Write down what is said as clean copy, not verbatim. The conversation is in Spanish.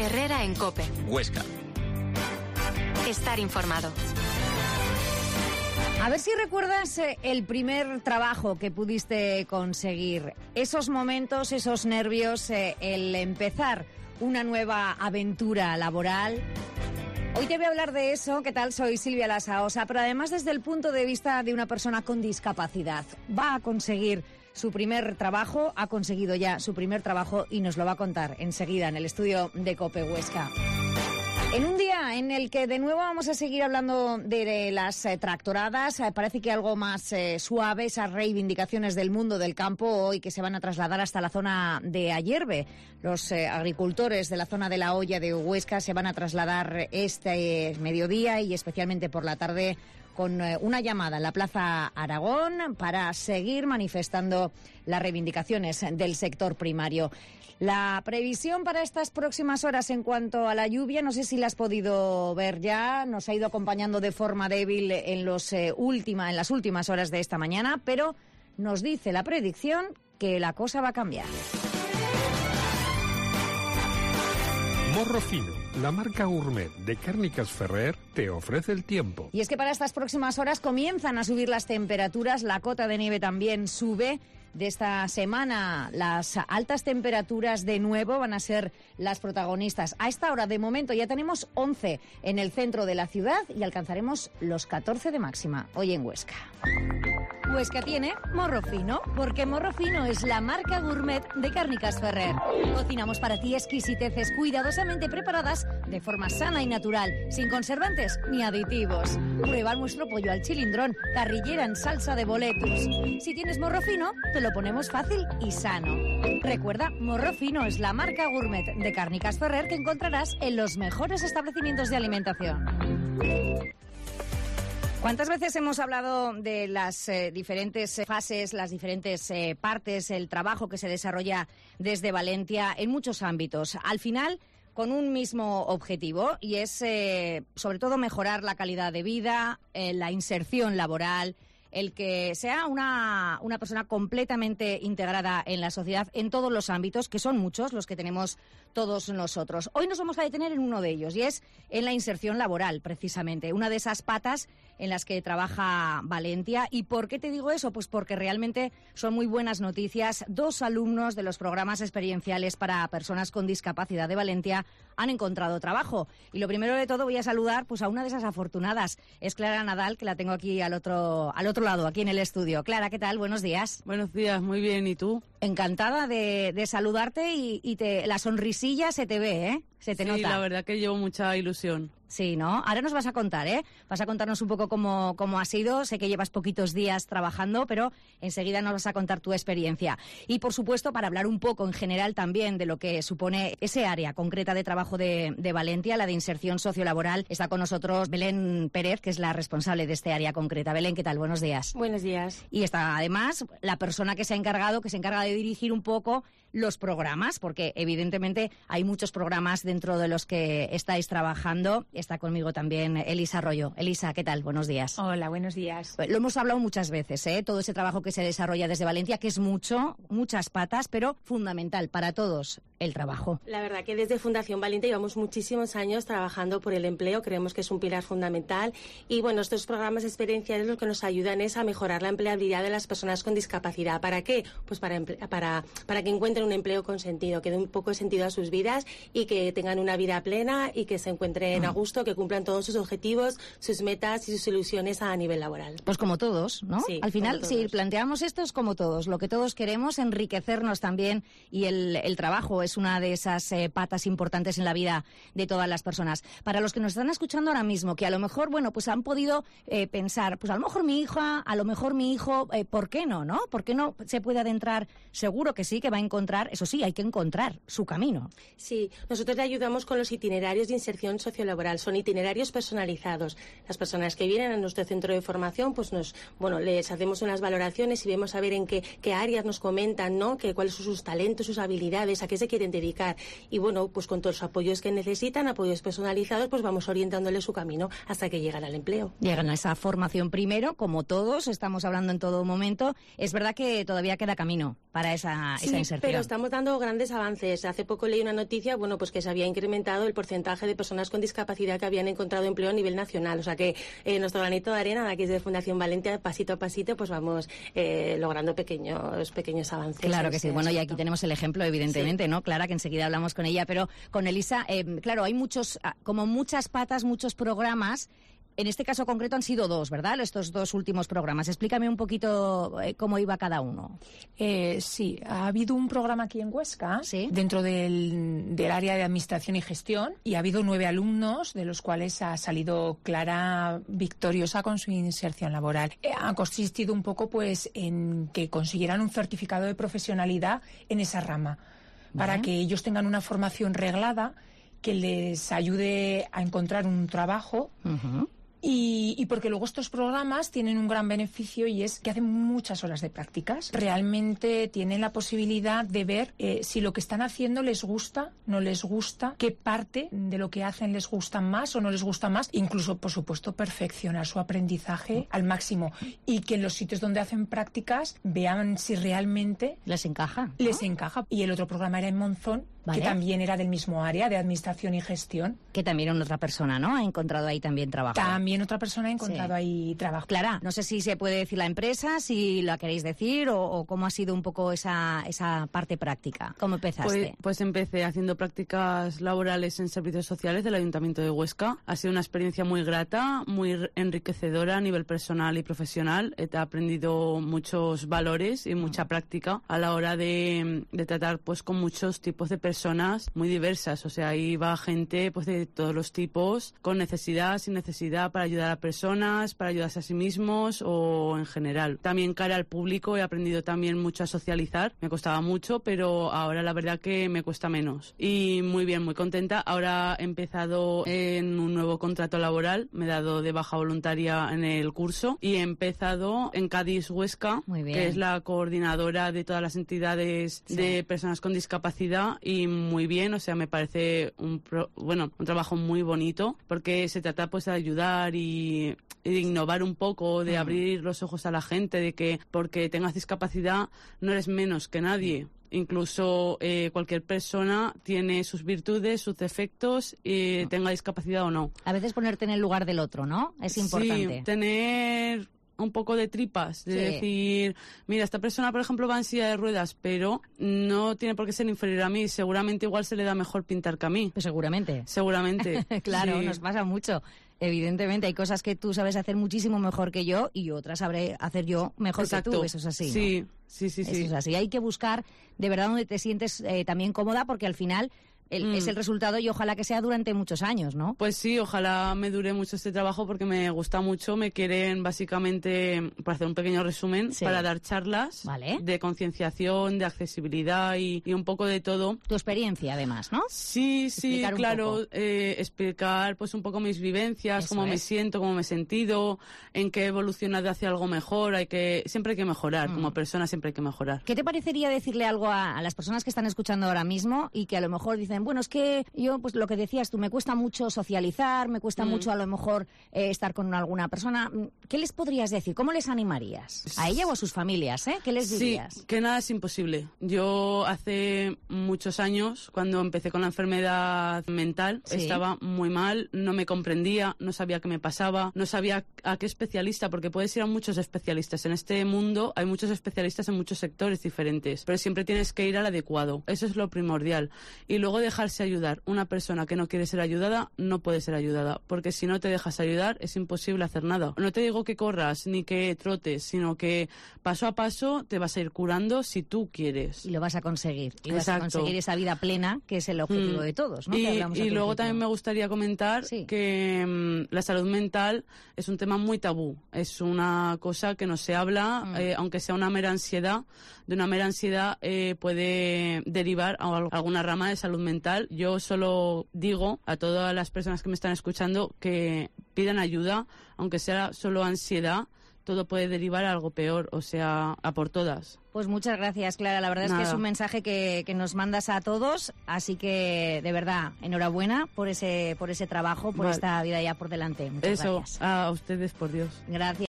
Herrera en COPE. Huesca. Estar informado. A ver si recuerdas el primer trabajo que pudiste conseguir. Esos momentos, esos nervios, el empezar una nueva aventura laboral. Hoy te voy a hablar de eso. ¿Qué tal? Soy Silvia Lasaosa, pero además desde el punto de vista de una persona con discapacidad. Va a conseguir su primer trabajo, ha conseguido ya su primer trabajo y nos lo va a contar enseguida en el estudio de COPE Huesca. En un día en el que de nuevo vamos a seguir hablando de las tractoradas, parece que algo más suave, esas reivindicaciones del mundo del campo hoy que se van a trasladar hasta la zona de Ayerbe. Los agricultores de la zona de La Hoya de Huesca se van a trasladar este mediodía y especialmente por la tarde con una llamada en la Plaza Aragón para seguir manifestando las reivindicaciones del sector primario. La previsión para estas próximas horas en cuanto a la lluvia, no sé si la has podido ver ya, nos ha ido acompañando de forma débil en las últimas horas de esta mañana, pero nos dice la predicción que la cosa va a cambiar. Morro Fino, la marca gourmet de Cárnicas Ferrer, te ofrece el tiempo. Y es que para estas próximas horas comienzan a subir las temperaturas, la cota de nieve también sube. De esta semana, las altas temperaturas de nuevo van a ser las protagonistas. A esta hora, de momento, ya tenemos 11 en el centro de la ciudad y alcanzaremos los 14 de máxima hoy en Huesca. Huesca tiene Morro Fino, porque Morro Fino es la marca gourmet de Cárnicas Ferrer. Cocinamos para ti exquisiteces cuidadosamente preparadas de forma sana y natural, sin conservantes ni aditivos. Prueba nuestro pollo al chilindrón, carrillera en salsa de boletus. Si tienes Morro Fino, te lo ponemos fácil y sano. Recuerda, Morro Fino es la marca gourmet de Cárnicas Ferrer que encontrarás en los mejores establecimientos de alimentación. ¿Cuántas veces hemos hablado de las diferentes fases, las diferentes partes, el trabajo que se desarrolla desde Valentia en muchos ámbitos? Al final, con un mismo objetivo, y es sobre todo mejorar la calidad de vida, la inserción laboral, el que sea una persona completamente integrada en la sociedad en todos los ámbitos, que son muchos los que tenemos todos nosotros. Hoy nos vamos a detener en uno de ellos, y es en la inserción laboral, precisamente, una de esas patas en las que trabaja Valentia. ¿Y por qué te digo eso? Pues porque realmente son muy buenas noticias. 2 alumnos de los programas experienciales para personas con discapacidad de Valentia han encontrado trabajo. Y lo primero de todo voy a saludar pues a una de esas afortunadas. Es Clara Nadal, que la tengo aquí al otro lado, aquí en el estudio. Clara, ¿qué tal? Buenos días. Buenos días, muy bien. ¿Y tú? Encantada de saludarte y la sonrisilla se te ve, ¿eh? Se te nota. Sí, la verdad que llevo mucha ilusión. Sí, ¿no? Ahora nos vas a contar, ¿eh? Vas a contarnos un poco cómo ha sido. Sé que llevas poquitos días trabajando, pero enseguida nos vas a contar tu experiencia. Y, por supuesto, para hablar un poco en general también de lo que supone ese área concreta de trabajo de Valentia, la de inserción sociolaboral, está con nosotros Belén Pérez, que es la responsable de este área concreta. Belén, ¿qué tal? Buenos días. Buenos días. Y está, además, la persona que se encarga de dirigir un poco los programas, porque evidentemente hay muchos programas dentro de los que estáis trabajando. Está conmigo también Elisa Arroyo. Elisa, ¿qué tal? Buenos días. Hola, buenos días. Lo hemos hablado muchas veces, todo ese trabajo que se desarrolla desde Valentia, que es muchas patas, pero fundamental para todos el trabajo. La verdad que desde Fundación Valentia llevamos muchísimos años trabajando por el empleo, creemos que es un pilar fundamental y bueno, estos programas experienciales lo que nos ayudan es a mejorar la empleabilidad de las personas con discapacidad. ¿Para qué? Pues para que encuentren un empleo con sentido, que dé un poco de sentido a sus vidas y que tengan una vida plena y que se encuentren a gusto, que cumplan todos sus objetivos, sus metas y sus ilusiones a nivel laboral. Pues como todos, ¿no? Sí, al final, si planteamos esto es como todos, lo que todos queremos, enriquecernos también, y el trabajo es una de esas patas importantes en la vida de todas las personas. Para los que nos están escuchando ahora mismo, que a lo mejor, pues han podido pensar, pues a lo mejor mi hija, a lo mejor mi hijo, ¿por qué no, no? ¿Por qué no se puede adentrar? Seguro que sí, que va a encontrar, eso sí, hay que encontrar su camino. Sí, nosotros le ayudamos con los itinerarios de inserción sociolaboral, son itinerarios personalizados. Las personas que vienen a nuestro centro de formación, pues les hacemos unas valoraciones y vemos a ver en qué áreas nos comentan, ¿no? Cuáles son sus talentos, sus habilidades, a qué se quieren dedicar. Y bueno, pues con todos los apoyos que necesitan, apoyos personalizados, pues vamos orientándoles su camino hasta que llegan al empleo. Llegan a esa formación primero, como todos, estamos hablando en todo momento. Es verdad que todavía queda camino para esa inserción. Pero estamos dando grandes avances. Hace poco leí una noticia, bueno, pues que se había incrementado el porcentaje de personas con discapacidad que habían encontrado empleo a nivel nacional. O sea que nuestro granito de arena, de aquí desde Fundación Valente, pasito a pasito, pues vamos logrando pequeños avances. Claro que sí. Bueno, y aquí tenemos el ejemplo, evidentemente, ¿no? Clara, que enseguida hablamos con ella, pero con Elisa, claro, hay como muchas patas, muchos programas. En este caso concreto han sido 2, ¿verdad? Estos 2 últimos programas. Explícame un poquito cómo iba cada uno. Sí, ha habido un programa aquí en Huesca, ¿sí?, dentro del área de Administración y Gestión, y ha habido 9 alumnos, de los cuales ha salido Clara victoriosa con su inserción laboral. Ha consistido un poco pues en que consiguieran un certificado de profesionalidad en esa rama, para que ellos tengan una formación reglada que les ayude a encontrar un trabajo. Y porque luego estos programas tienen un gran beneficio, y es que hacen muchas horas de prácticas. Realmente tienen la posibilidad de ver si lo que están haciendo les gusta, no les gusta, qué parte de lo que hacen les gusta más o no les gusta más. Incluso, por supuesto, perfeccionar su aprendizaje al máximo, y que en los sitios donde hacen prácticas vean si realmente les encaja, ¿no? Les encaja. Y el otro programa era en Monzón, que también era del mismo área, de Administración y Gestión. Que también otra persona, ¿no?, ha encontrado ahí también trabajo. También otra persona ha encontrado ahí trabajo. Clara, no sé si se puede decir la empresa, si la queréis decir, o cómo ha sido un poco esa parte práctica. ¿Cómo empezaste? Pues empecé haciendo prácticas laborales en servicios sociales del Ayuntamiento de Huesca. Ha sido una experiencia muy grata, muy enriquecedora a nivel personal y profesional. He aprendido muchos valores y mucha práctica a la hora de tratar pues con muchos tipos de personas muy diversas. O sea, ahí va gente pues de todos los tipos, con necesidad, sin necesidad, para ayudar a personas, para ayudarse a sí mismos o en general. También cara al público he aprendido también mucho a socializar. Me costaba mucho, pero ahora la verdad que me cuesta menos. Y muy bien, muy contenta. Ahora he empezado en un nuevo contrato laboral. Me he dado de baja voluntaria en el curso y he empezado en Cádiz Huesca, que es la coordinadora de todas las entidades de personas con discapacidad, y muy bien. O sea, me parece un trabajo muy bonito, porque se trata pues de ayudar y de innovar un poco, de abrir los ojos a la gente, de que porque tengas discapacidad no eres menos que nadie. Incluso cualquier persona tiene sus virtudes, sus defectos, tenga discapacidad o no. A veces ponerte en el lugar del otro, ¿no? Es importante. Sí, tener un poco de tripas, de decir, mira, esta persona, por ejemplo, va en silla de ruedas, pero no tiene por qué ser inferior a mí. Seguramente igual se le da mejor pintar que a mí. Pues seguramente. Claro, nos pasa mucho. Evidentemente, hay cosas que tú sabes hacer muchísimo mejor que yo, y otras sabré hacer yo mejor que tú. Eso es así, ¿no? Sí. Eso es así. Hay que buscar de verdad donde te sientes también cómoda, porque al final es el resultado, y ojalá que sea durante muchos años, ¿no? Pues sí, ojalá me dure mucho este trabajo, porque me gusta mucho. Me quieren básicamente, para hacer un pequeño resumen, para dar charlas de concienciación, de accesibilidad y un poco de todo. Tu experiencia, además, ¿no? Sí, claro. Explicar pues un poco mis vivencias, cómo me siento, cómo me he sentido, en qué he evolucionado hacia algo mejor. Siempre hay que mejorar, como persona siempre hay que mejorar. ¿Qué te parecería decirle algo a las personas que están escuchando ahora mismo y que a lo mejor dicen, bueno, es que yo, pues lo que decías tú, me cuesta mucho socializar, me cuesta mucho a lo mejor estar con alguna persona? ¿Qué les podrías decir? ¿Cómo les animarías? ¿A ella o a sus familias? ¿Qué les dirías? Sí, que nada es imposible. Yo hace muchos años, cuando empecé con la enfermedad mental, estaba muy mal, no me comprendía, no sabía qué me pasaba, no sabía a qué especialista, porque puedes ir a muchos especialistas. En este mundo hay muchos especialistas en muchos sectores diferentes, pero siempre tienes que ir al adecuado. Eso es lo primordial. Y luego dejarse ayudar. Una persona que no quiere ser ayudada no puede ser ayudada, porque si no te dejas ayudar es imposible hacer nada. No te digo que corras ni que trotes, sino que paso a paso te vas a ir curando si tú quieres. Y lo vas a conseguir. Y vas a conseguir esa vida plena, que es el objetivo de todos, ¿no? Y luego también me gustaría comentar que la salud mental es un tema muy tabú. Es una cosa que no se habla, aunque sea una mera ansiedad. De una mera ansiedad puede derivar a alguna rama de salud mental. Yo solo digo a todas las personas que me están escuchando que pidan ayuda, aunque sea solo ansiedad, todo puede derivar a algo peor, o sea, a por todas. Pues muchas gracias, Clara. La verdad es que es un mensaje que nos mandas a todos, así que de verdad, enhorabuena por ese trabajo, por esta vida ya por delante. Muchas gracias. A ustedes, por Dios. Gracias.